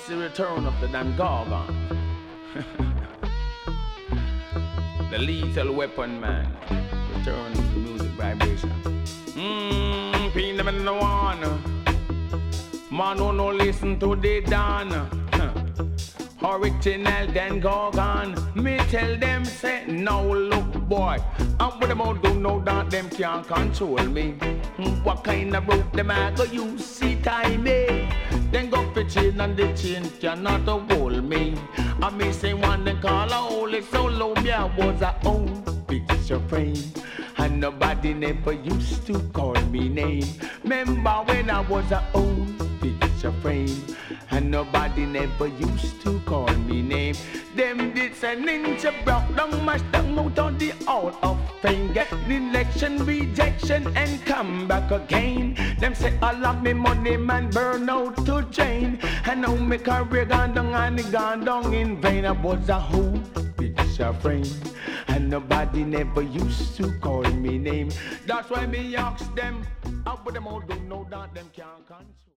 it's the return of the Dan Gorgon. The lethal weapon, man. Return of the music vibration. Pin them in the one. Man who no listen to the Dan. Original Dan Gorgon. Me tell them say, now look boy, I'm with them out, don't know that them can't control me. What kind of rope them I go use, see time me. Then go for chain and the chain cannot hold me. I me say one they call a holy solo, me I was a own picture frame. And nobody never used to call me name. Remember when I was a own picture frame. And nobody never used to call me name. Them did say ninja broke down, mashed down out on the hall of fame. Get election, rejection, and come back again. Them say all of me money man burn out to drain. And now my career gone down and it gone down in vain. I was a whole picture frame. And nobody never used to call me name. That's why me ask them, how would them all don't know that them can't control.